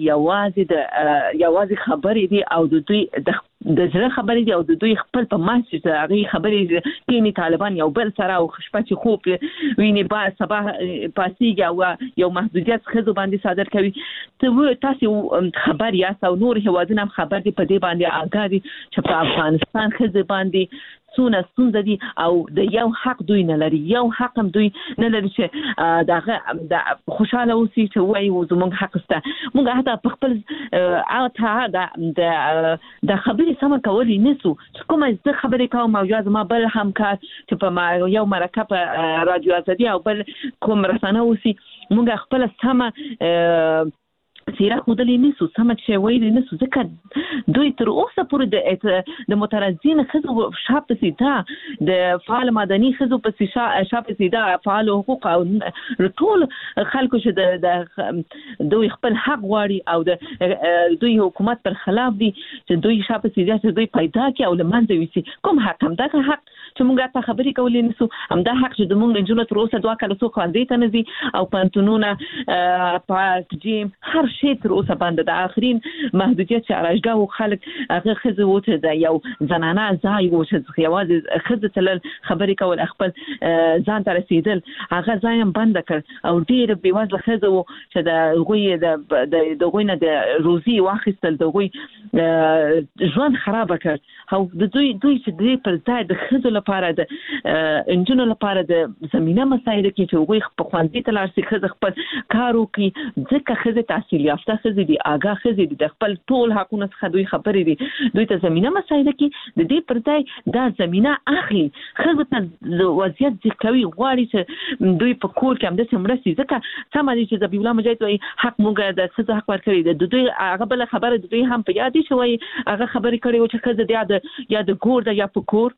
خبرې یوازې خبرې دي او د دوی د زړه خبرې دي او د دوی خپل په ماسه د هغه خبرې کینی طالبان یو بل سره او شپه چې خوب ویني با صباح پاسيږي او یو محدودیت خزو باندې صادر کوي ته تاسو خبر یا او نور هوادونه خبر دي په دې باندې آگاه دي چې په افغانستان خزو باندې څونه ستونزه دي او د یو حق دوی نه لري یو حق هم دوی نه لري چې دغه خوشاله اوسي چې وایي زموږ حق سته موږ حتی په خپل د خبرې سم کولای نسو کومه ځکه خبرې کوم او ما بل همکار چې په یو مرکه په رادیو ازادي او بل کوم رسانه اوسي موږ خپل سم سیره خودلی نسو سمت شي ویلی نسو ځکه دوی تر اوسه پورې د مترجین خزو شاپ سیدا د فعال مدني خزو په شاپ سیدا فعال حقوق او ټول خلکو چې د دوی خپل حق غواړي او د دوی حکومت پر خلاف دي چې دوی شاپ سیدا چې دوی پیدا کړي او لمنځه وسی کوم حق هم دا حق چې موږ ته خبرې کولې نسو هم دا حق چې موږ جنونو تر اوسه 2 کال سو خاندې ته نزي او پانتونونه پاک جیم هر شي تر اوسه باندې د اخرین محدودیت چې راځګه او خلک هغه خزه وته د یو زنانه ځای و چې یوازې خزه تل خبرې کول خپل ځان ته رسیدل هغه ځای هم بند کړ او ډیر بیوازله خزه و چې د غوي د غوینه د روزي واخیستل د غوي ژوند خراب کړ او د دوی چې د پر ځای د خزه لپاره د انجنونو لپاره د زمينه مسایل کې چې غوي په خوندې تلار سي خزه خپل کار وکي ځکه خزه تحصیل یافته خزه دي آگاه خزه دي د خپل ټول حقوقونه څخه دوی خبرې دي دوی ته زمينه مسایل کې د دې پر ځای دا زمينه اخلي خزه ته وضعیت ځکوي غواړي چې دوی په کور کې هم د سمرسي ځکه سم دي چې ذبیح الله مجاهد وایي حق موږ د خزه حق ورکړي د دوی هغه بل خبره دوی هم په یاد شوی هغه خبرې کړي او چې خزه یا د ګور د یا په کور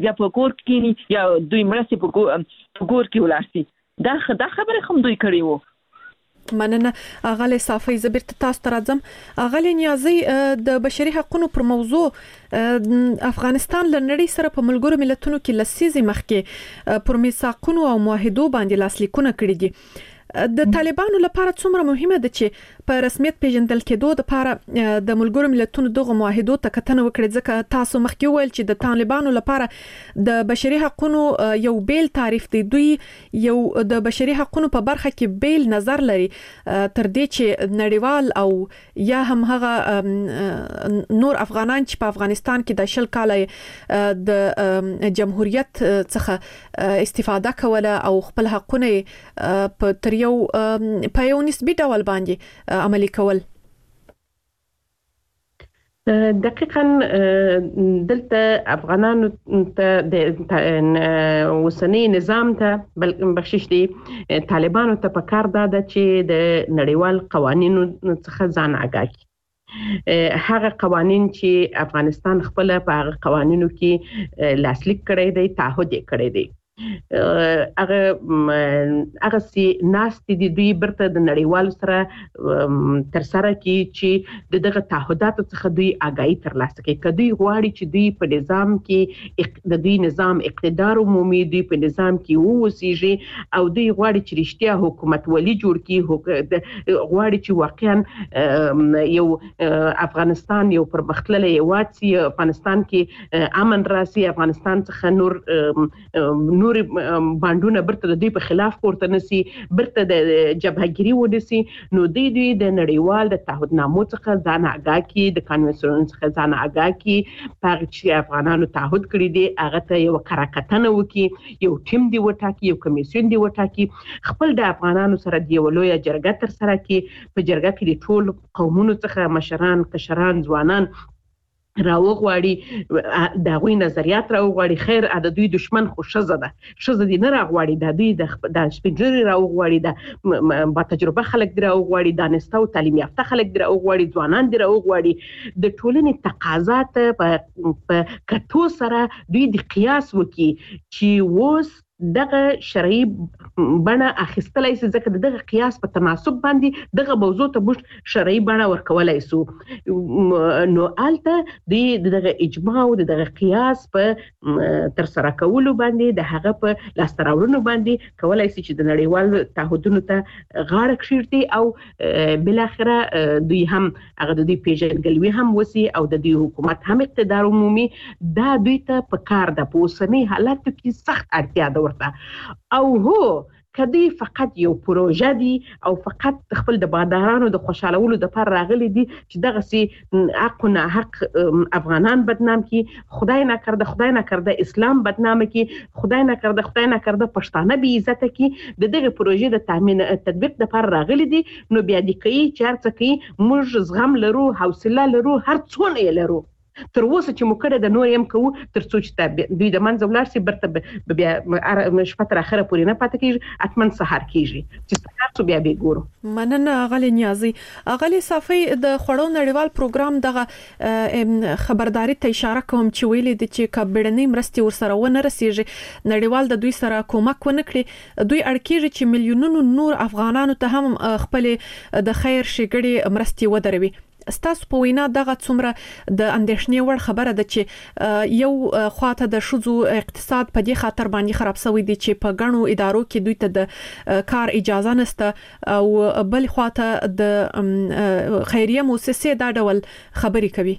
کې یا دوی مرسي په ګور کې ولاسي دا خبره هم دوی کړي وو مننه اغلی صافی زبرت تاسو ته راځم اغلی نیازي د بشري حقوقو پر موضوع افغانستان لنړی سره په ملګرو ملتونو کې لسیزي مخکې پر میثاقونو او معاهدو باندې لاسلیکونه کړی دي د طالبانو لپاره څومره مهمه ده چې په رسمیت پیژندل کېدو د لپاره د ملګرو ملتونو دغه معاهدو ته کتنه وکړي ځکه تاسو مخکې ویل چې د طالبانو لپاره د بشري حقوقو یو بیل تعریف دی دوی یو د بشري حقوقو په برخه کې بیل نظر لري تر دې چې نړیوال او یا هم هغه نور افغانان چې په افغانستان کې د شل کاله د جمهوریت څخه استفاده کوله او خپل حقوقونه په یو نسبی ډول باندې عملي کول دقیقاً دلته افغانانو ته د وسنی نظام ته بخشش دي طالبانو ته په کار ده چې د نړیوال قوانینو څخه ځان آگاه کړي هغه قوانين چې افغانستان خپل په هغه قوانینو کې لاسلیک کړی دی، تعهد کړی دی. هغه سي ناس دي دوی برته د نړیوالو سره تر سره کې چې دغه تعهداتو څخه دوی آگاهي ترلاسه کوي. کدی غواړي چې دوی په نظام کې د دوی نظام اقتدار عمومي دوی په نظام کې ووسیږي او دوی غواړي چې رښتیا حکومت ولي جوړ کړي، غواړي چې واقعا یو افغانستان یو پرمختللی هیواد سي، افغانستان کې امن راسي، افغانستان څخه نور باندونه برته د دوی په خلاف پورته نسی، برته د جبههګیري ونسی، نو دوی د نړیوال د تعهدنامو څخه ځان آگاه کی، د قانونسرونو څخه ځان آگاه کی، هغه چې افغانانو تعهد کړی دی هغه ته یو کراکتنه وکي، یو ټیم دی وټاکي، یو کمیسیون دی وټاکي، خپل د افغانانو سره دی ولویا جرګه تر سره کی، په جرګه کې د ټول قومونو څخه مشران، کشران، ځوانان راوغواړي، د هغوی نظریات راوغواړي. خیر د دوی دشمن خو ښځه ده، ښځه دې نه راغواړي، د دوی د سپینږیري راوغواړي، د با تجربه خلک دې راوغواړي، دانسته او تعلیم یافته خلک دې راوغواړي، ځوانان دې راوغواړي. د ټولنې تقاضا ته په کتو سره دوی د قیاس وکي چې اوس دغه شرعي بڼه اخیستلی سي، ځکه دغه قیاس په تناسب باندې دغه موضوع ته موږ شرعي بڼه ورکولی سو. نو هلته دوی دغه اجماع او دغه قیاس په ترسره کولو باندې د هغه په لاسته راوړنو باندې کولی سي چې د نړیوال تعهدونو ته غاړه کښیږدي او بالاخره دوی هم هغه د دوی پیژندګلوي هم وسي او د دوی حکومت هم اقتدار عمومي. دا دوی ته په کار ده، په اوسني حالاتو کې سخت اړتیا ده ورته. او هو کدی فقط یو پروژه دی او فقط خپل د بادارانو د خوشالولو د پر راغلي دي چې دغه سي حق نه حق افغانان بدنام کی، خدای نکرده اسلام بدنام کی، خدای نکرده پښتانه بی عزت کی، دغه پروژې د تامین تطبیق د پر راغلي دي. نو بیا د کوي چارڅ کوي، موږ زغم لرو، حوصله لرو، هر څونه یې لرو، تر اوسه چې مو کړه د نور يم کوو تر څو چې دوی د منځ ولاړ شي، برته بیا شپه تر اخره پورې نه پاتې کیږي، اتمن سحر کیږي چې سحر څو بیا به ګورو. مننه غلی نیازي. غلی صافي د خړو نړیوال پروګرام دغه خبرداري ته اشاره کوم چې ویلي دي چې کبړنی مرستي ورسره ونه رسیږي، نړیوال د دوی سره کومک ونه کړي، دوی اړکیږي چې میلیونونو نور افغانانو ته هم خپل د خیر شګړي مرستي ودروي. ستاسو په وینا دغه څومره د اندېښنې وړ خبره ده چې یو خواته د شذو اقتصاد په دې خاطر باندې خراب شوی دی چې په غنو ادارو کې دوی ته د کار اجازه نشته او بل خواته د خیریه مؤسسې دا ډول خبري کوي.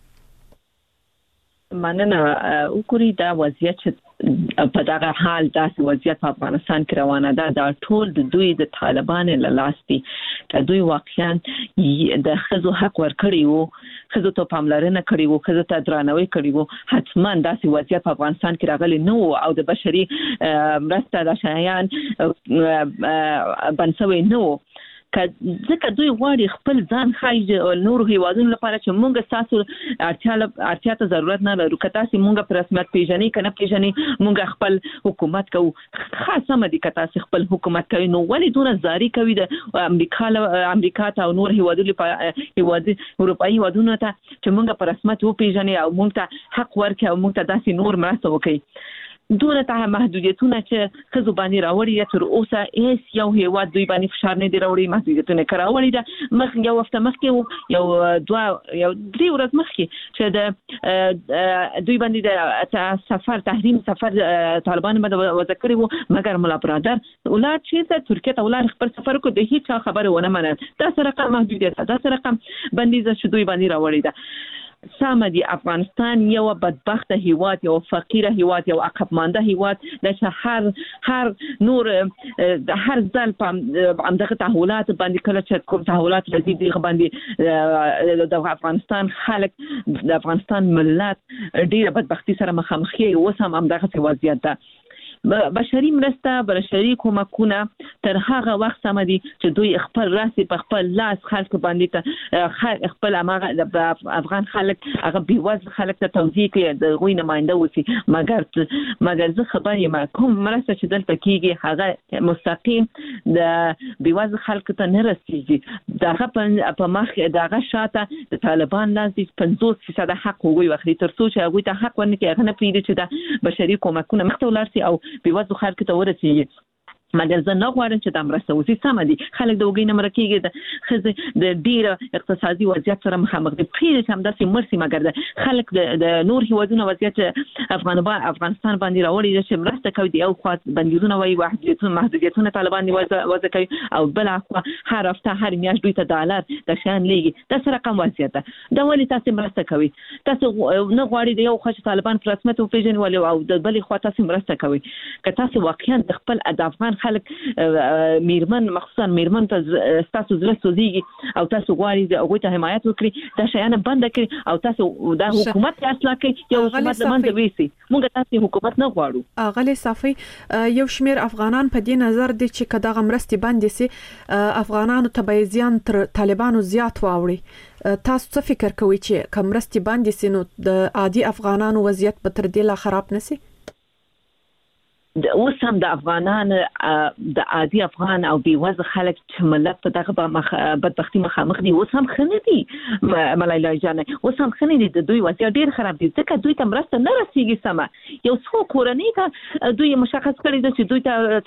مننه. وګورئ دا وضعیت په دغه حال داسې وضعیت په افغانستان کې روانه ده، دا ټول د دوی د طالبان له لاس دي. که دوی واقعا د ښځو حق ورکړي وو، ښځو ته پاملرنه کړې وو، ښځو ته درناوی کړی وو، حتما داسې وضعیت په افغانستان کې راغلی نه وو او د بشري مرسته د شایان بنسوي نه وو. ځکه دوی غواړي خپل ځان خایي نور هیوادونو لپاره چې مونږ تاسو اړتیا ته ضرورت نه لرو، که تاسو مونږ په رسمیت پیژنې کنه پیژنې، مونږ خپل حکومت کوو. خاصه مدي که تاسو خپل حکومت کوي، نو ولې دونه زاری کوي د امریکا ته او نور هیوادونو لپاره، اروپایي هیوادونو ته چې مونږ په رسمیت و پیژنې او مونږ ته حق ورکړي او مونږ ته داسې نور مرسته وکړي. دونه ته محدودیتونه چې خزو باندې راوړي تر اوسه هیڅ یو هیواد دوی باندې فشار نه دی راوړي، محدودیتونه کراوړي ده. مخ یو وخت مخکې یو درې ورځې مخکې چې د دوی باندې د سفر تحریم سفر طالبان باندې وضع کړی وو، مګر مولا برادر ولر چې ترکیه ته ولر خپل سفر کو د هیڅ خبره ونه منل. دا سره رقم محدودیت، دا سره رقم بندیزه چې دوی باندې راوړي ده. سامدي افغانستان یو بدبخت هیواد، یو فقیر هیواد، یو عقب مانده هیواد د هر نور هر ځل په همدغه تحولات باندې کله چې کوم تحولات راځي دغه باندې د افغانستان خلک، د افغانستان ملت ډیره بدبختی سره مخامخ کیږي. اوس هم همدغه وضعیت ده. بشري مرسته بشري کومکونه تر هغه وخت سم دي چې دوی خپل راسي په خپل لاس خلک باندې خپل افغان خلک هغه بیوزل خلک ته توزیع کوي د غوی نماینده وسی مګر زه خبر یم کوم مرسته چې دلته کیږي هغه مستقیم د بیوزل خلک ته نه رسیږي دغه په مخ دغه شاته د طالبان لاس 50% حق وګوي وخت تر څو چې هغه ته حق ورنکړي هغه نه پیډي چې د بشري کومکونه مخته ولرسي او بیوزل خلک ته ورسیږي مګر زه نه غواړم چې دا مرسته وسی سم دي خلک د وګینه مرکیږي د خزه د ډیره اقتصادي وضعیت سره مخامخ دي پیډ هم داسې مرسي مګر د خلک د نور هیوادونو وضعیت افغانستان باندې راوړي چې مرسته کوي دی او خو بندیزونه وایي محدودیتونه طالبان وضع کوي او بل اخوا هر هفته هر میاشت دوی ته $1 د شان لګي د سره کم وضعیت دا ولی تاسو مرسته کوي تاسو نه غواړي دی او خو طالبان په رسمیت او پیژن ولې او د بل خوا تاسو مرسته کوي که تاسو واقعا د خپل افغان خلک میرمن مخصوصا میرمن ته تاسو زړه سوځيږي او تاسو غواړئ د هغوی ته حمایت وکړي دا شیانه بند کړئ او تاسو د حکومت اصلاح کوي یو حکومت لمنځه ویسي موږ تاسو حکومت نه غواړو اغلی صافي یو شمیر افغانان په دې نظر دي چې کداغه مرستي باندې سي افغانانو ته به زیان تر طالبانو زیات واوړي تاسو څه فکر کوئ چې کمرستي باندې سي نو د عادي افغانانو وضعیت به تر دې لا خراب نشي اوس هم د افغانان د عادي افغان او بیوزل خلک چې ملت په دغه بدبختی مخامخ دي اوس هم خنه دي ملایلا جان اوس هم خنه دي د دوی وضعیت ډیر خراب دي ځکه دوی ته مرسته نه رسیږي سمه یو څو کورنۍ ته دوی مشخص کړی دي چې دوی ته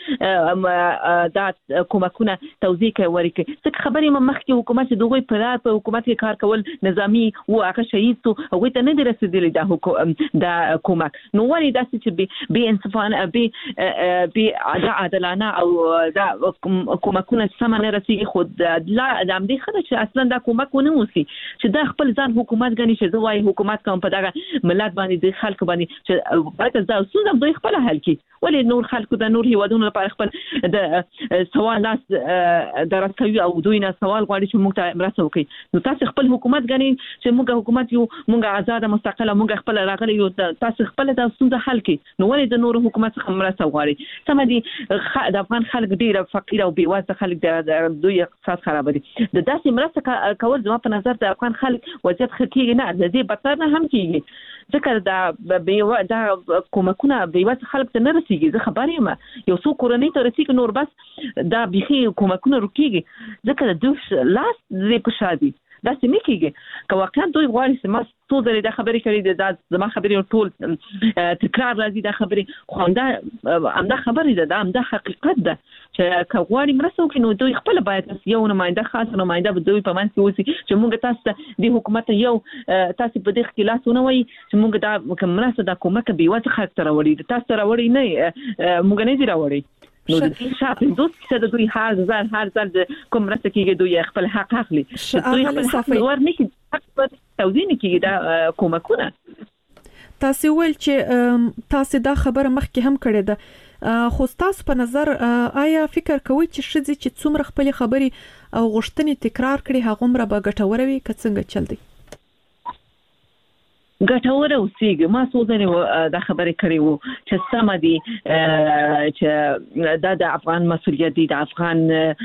تاسو د کومکونه توزیع کوي ورکه څه خبرې مخکې حکومت دوی په حکومت کې کار کول نظامی او هغه شهید سو هغه ته نه رسیدلی د کومک نو ولې داسې چې به انصفانه به عادلانه او دا کومکونه سم نه رسیږي خود لا د امدي خدای چې اصلا دا کومک ونه موسی چې دا خپل ځان حکومت غني چې زوای حکومت کوم په دغه ملت باندې د خلک باندې چې باید دا اصول دوی خپل حل کړي ولې نور خلکو د نور هیوادونو لپاره خپل د سوال لاس درڅوي او دوی نه سوال غواړي چې موږ ته مرسته وکړي نو تاسو خپل حکومت غني چې موږ حکومت یو موږ آزاد مستقله موږ خپل راغلي یو تاسو خپل د ستونزه حل کړي نو ولې د نور حکومت مرسته غواړي سم دي د افغان خلک ډیر فقیر او بیوزله خلک د دوی اقتصاد خراب دي د داسې مرسته کول زما په نظر د افغان خلک وضعیت خکېږي نه د دې بدتر نه هم کېږي ځکه دا کومکونه بیوزله خلک ته نه رسیږي زه خبر یم یو څو کورنۍ ته رسیږي نور بس دا بيخي کومکونه رکیږي ځکه د دوی لاس دې په شادي دا سمې کېږي که واقعا دوی غواړي چې ما څو ځلې دا خبرې کړې دا زما خبرې ټول تکرار راځي دا خبرې خو همدا خبرې ده همدا حقیقت ده چې که غواړي مرسته وکړي نو دوی خپل باید یو نماینده خاص نماینده به دوی په منځ کې اوسي چې موږ تاسو ته د حکومت یو تاسو په دې کې لاس ونه وایي چې موږ دا مرسته د کومک بیوزله خلک ته راوړي تاسو ته راوړي نه موږ نه دي راوړي نو د دې شاته دوی د دوی هر ځل د کوم مرسته کېږي دوی خپل حق اخلي دوی خپل حق ورنکي حق په توزیع نه کېږي دا کومکونه تاسو ول چې تاسو دا خبره مخکې هم کړې ده خو تاسو په نظر آیا فکر کوئ چې شذ چې څومره خپل خبرې او غوښتنې تکرار کړي هغه مر به ګټور وي که څنګه چل دی ګټور اوسېږي ما څو ځلې دا خبرې کړې وو چې سم دي چې دا د افغان مسؤلیت دی د افغان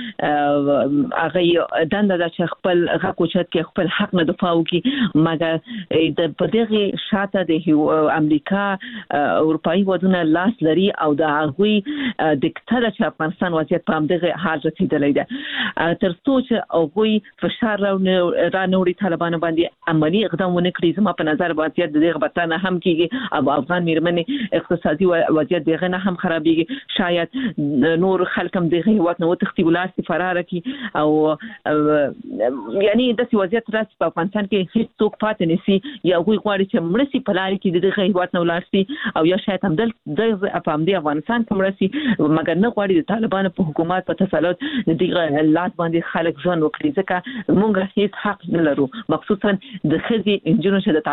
هغه دنده ده چې خپل حق او چت کې خپل حق نه دفاع وکړي مګر د بدغه شاته د امریکا اروپאי ودونه لاس لري او د هغوی دکتاتور چې افغانستان وضعیت په همدغه حال رسیدلی ده تر څو چې هغوی فشار را نوړي طالبان باندې عملی اقدام ونه کړي زما په نظر وضعیت دغه بتانه هم کیږي او افغان میرمنې اقتصادي وضعیت دغه نه هم خرابېږي شاید نور خلک هم دغه هیواد نه وتښتي ولاسي فرار کی او یعنی د وضعیت راځي په افغانستان کې هیڅ څوک پاتې نشي یا غوي غواړي چې مرسي په لاري کې دغه هیواد نه ولاسي او یا شاید هم د افغانستان کې مرسي مګر نه غواړي د طالبانو په حکومت په تسلط دغه لاس باندې خلک ژوند وکړي ځکه موږ هیڅ حق نه لرو مخصوصا د خزي انجنونو چې د طالبان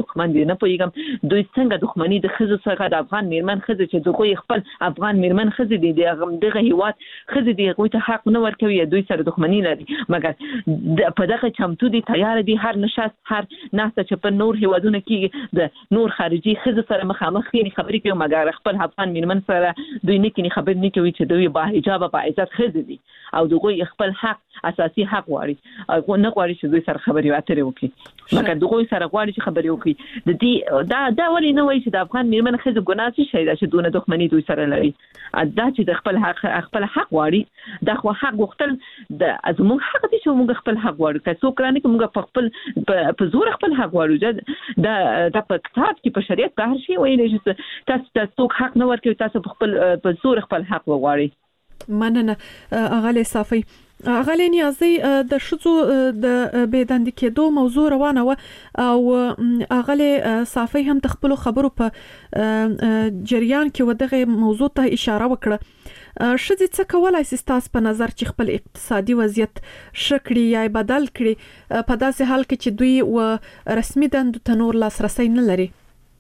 دښمن دي. نه پوهیږم دوی څنګه دښمنی د خزو څخه د افغان میرمن خزه چې دوی خپل افغان میرمن خزه دي دغه هیواد خزه دي هغه ته حق نه ورکوي، دوی سره دښمنی لري، مګر په دغه چمتو دي تیار دي هر نشست هر ناسته چې په نور هیوادونو کې د نور خارجي خزه سره مخامخ خبرې کوي، مګر خپل افغان میرمن سره دوی نه کوي خبرې نه کوي چې دوی با حجاب با عزت خزه دي او دوی خپل حق اساسي حق غواړي او نه غواړي چې دوی سره خبرې اترې وکړي، مګر دوی سره غواړي چې خبرې وکړي. د دې دا ولې نه وایي چې د افغان میرمن خزه ګناه شي دا چې دونه دښمنی دوی سره لري، دا چې د خپل حق غواړي دا خو حق غوښتل د ازموږ حق دي چې موږ خپل حق غواړو، که څوک رانه موږ په خپل په زور خپل حق غواړو. دا په کتاب کې په شریعت کې هر شی ویل چې تاسو څوک حق نه ورکوي، تاسو په زور خپل حق وغواړئ. مننه اغاله صافي. اغاله نیازي د شذو د بيدند کېدو موضوع روانه و او اغاله صافي هم تخپل خبرو په جریان کې ودغه موضوع ته اشاره وکړه. شذې څه کولای شي تاسو په نظر چې خپل اقتصادي وضعیت شکړي یا بدل کړي په داسې حال کې چې دوی و رسمي دند تنور لاسرسي نه لري؟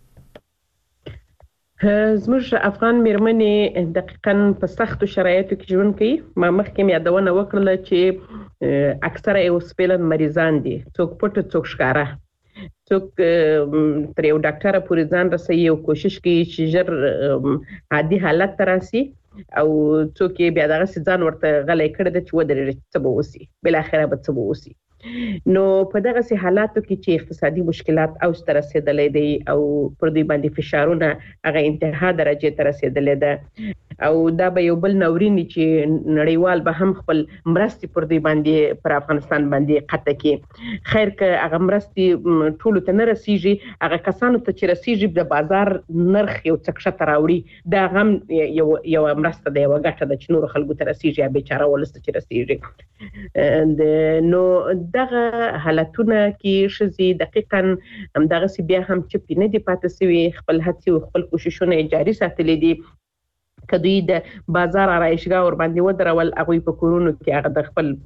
زموږ افغان میرمنې دقیقاً په سختو شرایطو کې ژوند کوي. ما مخکې یادونه وکړله چې اکثره یې اوسپیلن مریضان دي، څوک پټ څوک ښکاره، څوک تر یو ډاکټره پورې ځان رسوي او کوشش کوي چې ژر عادي حالت ته راسي، او څوک یې بیا دغسې ځان ورته غلی کړی دی چې ودرېږي څه به وسي، بالاخره به څه به وسي. نو په دغسې حالاتو کې چې اقتصادي مشکلات اوج ته رسېدلی دی او پر دوی باندې فشارونه هغه انتها درجې ته رسېدلی ده، او دا به یو بل ناورین چې نړیوال به هم خپل مرستې پر دوی باندې پر افغانستان باندې قطع کړي. خیر که هغه مرستې ټولو ته نه رسیږي، هغه کسانو ته چې رسیږي د بازار نرخ یو څه کښته راوړي، دا هم یو مرسته ده، یوه ګټه ده چې نورو خلکو ته رسیږي یا بیچاره ولس ته چې رسیږي. نو دغه حالتونه کې ښځې دقیقاً همدغسې بیا هم چپې نه دي پاتې سوي، خپل هڅې او خپل کوششونه یې جاري ساتلي دي. که دوی د بازار آرایشګاه ورباندې ودرول، هغوی په کورونو کې هغه د خپل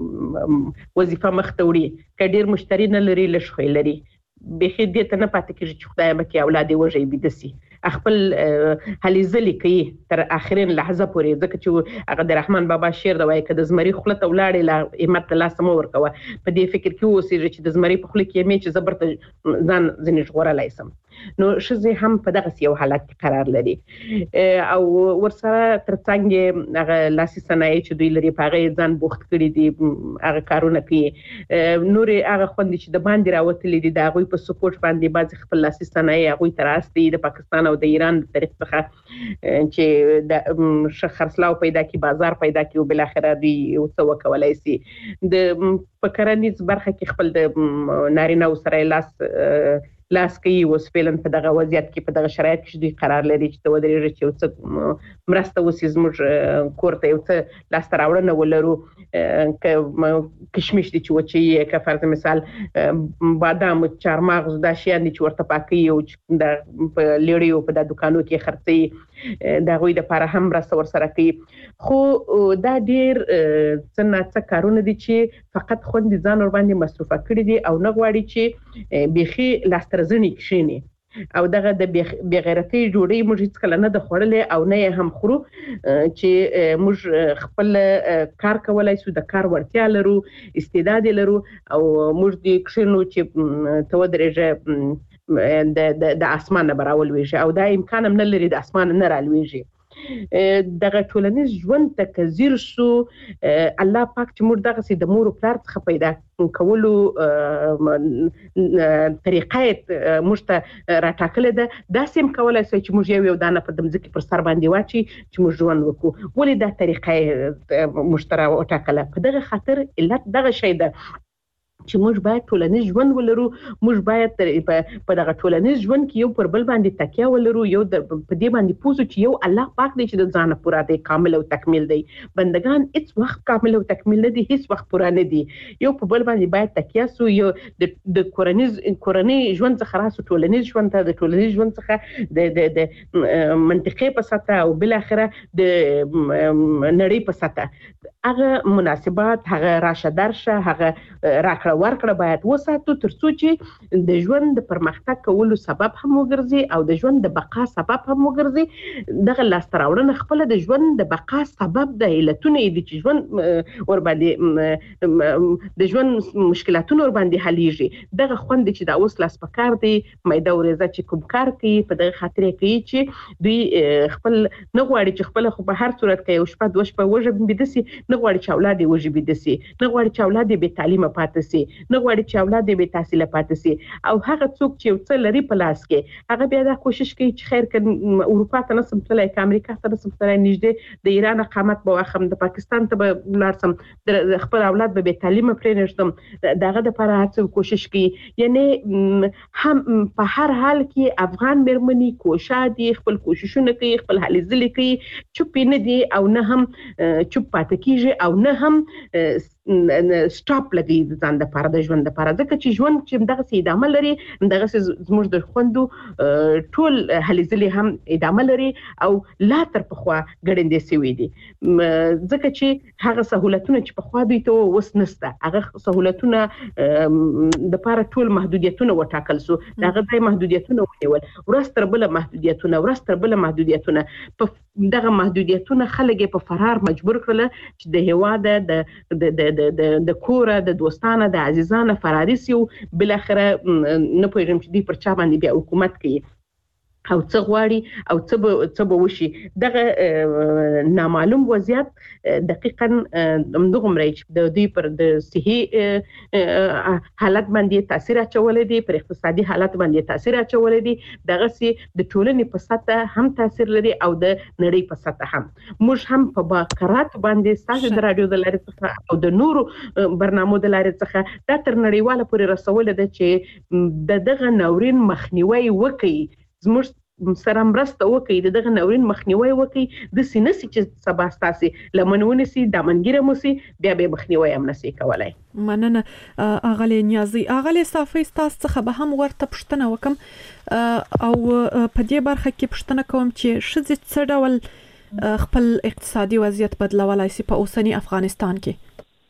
وظیفه مخ ته وړي، که ډېر مشتري نه لري لږ خوی لري، بیخي دې ته نه پاتې کېږي چې خدای به کې اولاد یې وږی بیده سي، خپل هلې ځلې کوي تر آخرین لحظه پورې، ځکه چې هغه د رحمان بابا شعر دی وایي که د زمري خوله ته ولاړې همت ته لاسه مه ورکوه، په دې فکر کې واوسېږي چې د زمري په خوله کې یې چې زه برته ځان ځینې ژغورلی سم. نو ښځې هم په دغسې یو حالت کې قرار لري، او ورسره تر څنګ یې هغه لاسي صنایع چې دوی لري په هغه یې ځان بوخت کړي دي، هغه کارونه کوي. نورې هغه خوندې چې د باندې راوتلي دي د هغوی په سپورټ باندې بعضې خپل لاسي صنایع هغوی ته راستي د پاکستان او د ایران د طریق څخه چې د ښه خرڅلاو پیدا کړي، بازار پیدا کړي او بالاخره دوی یو څه وکولی سي. په کرنیز برخه کې خپل د نارینه‌و سره لاس کوي، اوس فعلا په دغه وضعیت کې په دغه شرایط کې دوی قرار لري چې ته ودرېږي چې یو څه مرسته وسي، زموږ کور ته یو څه لاسته راوړنه ولرو، که کشمش دي چې وچوي، که فرض مثال بادام، چارمغز، دا شیان دي چې ورته پاکوي او په لیړیو په دا دوکانو کې خرڅوي، د هغوی دپاره هم مرسته ورسره کوي. خو دا ډېر څه ناڅه کارونه دي چې فقط خوندې ځان ورباندې مصروفه کړي دي او نه غواړي چې بیخي لاسته رزنې کښېني، او دغه د بېغیرتۍ ډوډۍ موږ هېڅکله نه ده خوړلې او نه یې هم خورو، چې موږ خپل کار کولی سو، د کار وړتیا لرو، استعداد یې لرو، او موږ دې کښېنو چې ته ودرېږه د اسمان نه به راولوېږي، او دا امکان هم نه لري د اسمان نه رالوېږي. دغه ټولنیز ژوند ته که ځیر سو، الله پاک چې موږ دغسې د مور و پلار څخه پیدا کولو طریقه یې موږ ته راټاکلې ده، داسې هم کولی سوی چې موږ یو دانه په د مځکې پر سر باندې واچي چې موږ ژوند وکړو. ولې دا طریقه یې موږ ته راوټاکله؟ په دغه خاطر علت دغه شی ده چې موږ باید ټولنیز ژوند ولرو، موږ باید په دغه ټولنیز ژوند کې یو پر بل باندې تکیه ولرو، یو په دې باندې پوه سو چې یو الله پاک دی چې د ځانه پوره دی، کامل او تکمیل دی. بندگان هیڅ وخت کامل او تکمیل نه دي، هیڅ وخت پوره نه دي. یو په بل باندې باید تکیه سو، یو د کورنۍ ژوند څخه راسو ټولنیز ژوند ته، د ټولنیز ژوند څخه د منطقې په سطحه او بالاخره د نړۍ په سطحه. هغه مناسبات، هغه راشه درشه، هغه راکړه ورکړه باید وساتو ترڅو چې د ژوند د پرمختګ کولو سبب هم وګرځي او د ژوند د بقا سبب هم وګرځي. دغه لاسته راوړنه خپل د ژوند د بقا سبب د علتونه دي چې ژوند ور باندې د ژوند مشکلاتونه ور باندې حلېږي. دغه خوند چې دا اوس لاس پکار دی مېده ورزه چې کوم کار کوي په دغه خاطر کوي چې دوی خپل نه غواړي چې خپل خو په هر صورت کې یو شپه دوه شپه وژه بيدسي، نه غواړي چې اولاد یې وژه بيدسي، نه غواړي چې اولاد یې بې تعلیمه پاتې سي، نه غواړي چې اولاد یې بې تحصیله پاتې سي. او هغه څوک چې یو څه لري په لاس کې هغه بیا دا کوشش کوي چې خیر کړي اروپا ته نسم تللی، امریکا ته نسم تللی، نږدې د ایران اقامت به واخم، د پاکستان ته به لاړسم، د خپل اولاد به بې تعلیمه پرې نشدم. دغه د لپاره هڅه کوشش کوي. یعنی هم په هر حال کې افغان مېرمنې کوشا دي، خپل کوششونه کوي، خپل هلې ځلې کوي، چوپ نه دي او نه هم چوپ پاتې کیږي او نه هم سټاپ لګي د ځان لپاره د ژوند لپاره. ځکه چې ژوند چې دغه سي ادامه لري، دغه زموږ د خوندو ټول هلې ځلې هم ادامه لري او لا تر پخوا ګړندې سوي دي. ځکه چې هغه سہولتونه چې پخوا دوی ته وس نسته، هغه سہولتونه د لپاره ټول محدودیتونه وټاکل سو، دغه ځای محدودیتونه ونیول، ورستر بل محدودیتونه په دغه محدودیتونه خلک په فرار مجبور کړل چې د هواد د کوره د دوستانه د عزیزانه فراری سیو. بل اخره نه پوهیږم چې دوی پر چا باندې بیا حکومت کوي او څه غواړي او څه به وشي. دغه نامعلوم وضعیت دقیقاً همدغومره چې د دوی پر د صحي حالت باندې تاثیر اچولی دی، پر اقتصادي حالت باندې تاثیر اچولی دی، دغسې د ټولنې په سطح هم تاثیر لري او د نړۍ په سطح هم. موږ هم په باقرات باندې ستاسو د رادیو د لارې څخه او د نورو برنامو د لارې څخه دا تر نړیواله پورې رسولی ده چې د دغه ناورین مخنیوی وکړي، زموږ سره مرسته وکړي، د دغه ناورین مخنیوی وکړي، د سینسي چې سبا ستاسې لمنونه سي دامنګیره مو سي بیا به مخنیوی هم نسي کولای. مننه اغلی نیازي. اغلی صافي ستاسو څخه به هم ورته پوښتنه وکم او په دې برخه کې پوښتنه کوم چې ښځې څه ډول خپل اقتصادي وضعیت بدلولای سي په اوسنی افغانستان کې؟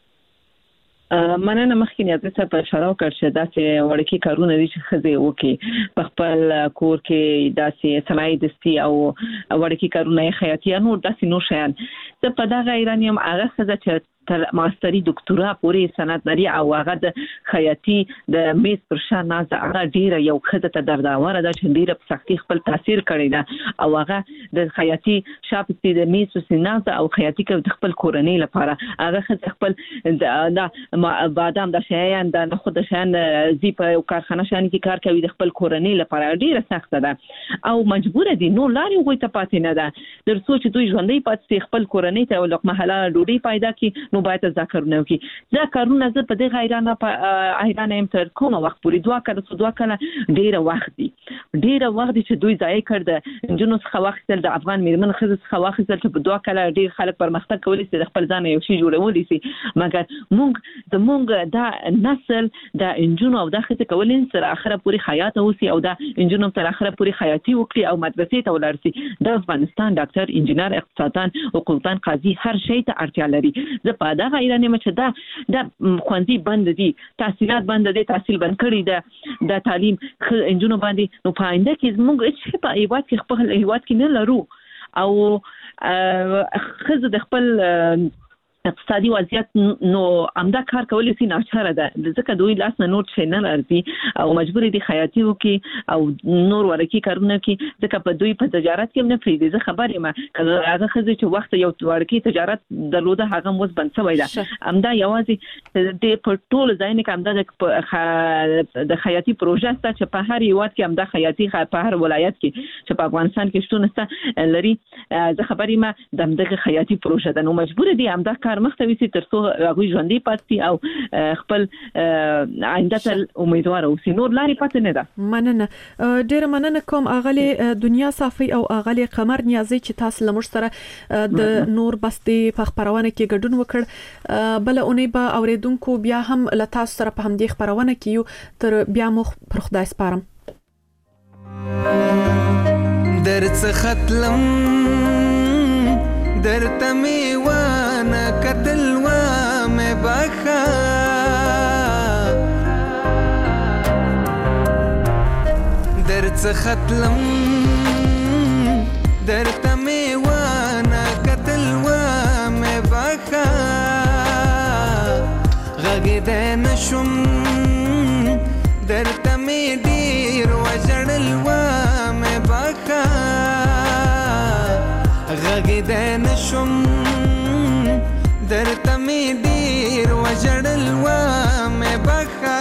مننه. مخکې نیازي صاحب په اشاره وکړ چې داسې وړکي کارونه دي چې ښځې وکړي په خپل کور کې، داسې صنایع دستي او وړکي کارونه خیاطي نور داسې نور شیان. زه په دغه ایران یم هغه ښځه چې تر ماستري دکتورا پورې سند لري او هغه د خیاطي د میز پر شا ناز هغه ډیره یو ښځه ته درداوره ده چې ډیره په سختي خپل تاثیر کړی ده او هغه د خیاطي شاپسي د میز پر ناز او خیاطي کوي د خپل کورنۍ لپاره. هغه ښځه خپل د بادام د شیان د نخود د شیان زی په کارخانه شان کې کار کوي د خپل کورنۍ لپاره، ډیره سخته ده او مجبور دي نو لارې غوي ته پاتې نه ده. در سوچ دوی ژوندۍ پاتې خپل کورنۍ ته لقمه حلال ډوډۍ پیدا کړي نو باید ذکرونه وکړي. ذکرونه زه په دغه ایران هم تر کومه وخت پورې دوه کله ډیره وخت دي چې دوی ځای کړ د جنونو څخه واخیستل، د افغان میرمن ښځو څخه واخیستل چې په دوه کله ډیر خلک پرمختګ کولی سي، د خپل ځان یو شی جوړولی سي. مګر زمونږ دا نسل د انجونو او د ښځې کولی تر اخره پورې حیات اوسي او د انجونو تر اخره پورې حیاتي وکړي او مدرسې ته ولاړ سي. د افغانستان ډاکټر، انجینر، اقتصاددان، حقوقدان، قاضي هر شی ته اړتیا لري. زه په دغه ایران یم چې دا ښوونځي بند دي، تحصیلات بند دي، تحصیل بند کړي د تعلیم انجونو باندې. نو په آینده کې زموږ هیڅ په هیواد کې خپل هیواد کې نه لرو او ښځه د خپل اقتصادي وضعیت نو امدا کار کولای سي ناچاره ده، ځکه دوی لاس نه نور شي نه لري او مجبور دي خیاطي وکي او نور ورکی کارونه کوي، ځکه په دوی په تجارت کې نه فریدي. زه خبر یم کله هغه خزه چې وخت یو ورکی تجارت درلوده هغه موږ بند شوی ده. امدا یوازې د پټول ځای نه کوم د خیاطي پروژه ست چې په هر یوات کې امدا خیاطي په هر ولایت کې چې په افغانستان کې شتون ست لري. زه خبر یم دغه خیاطي پروژه ده نو مجبور دي امدا مختوي سي تر څو هغه ژوندۍ پاتې او خپل آینده ته امیدوار اوسي، نور لارې پاتې نه ده. مننه ډېر مننه کوم اغلی دنیا صافي او اغلی قمر نیازي چې تاسو لمر سره د نور بستې په خبرونه کې ګډون وکړ. بل اونۍ به اوریدونکو بیا هم له تاسو سره په همدې خبرونه کې یو تر بیا مو پر خدای سپارم. درڅ ختلم درته میوانه قتل بخا درڅ ختلم درته مې وانه کتل ومې بخا غږېدی نشم درته مې ډېر وژړل ومې بخا غږېدی نشم درته مې ډېر وژړل ومې بخا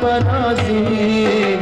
بنازي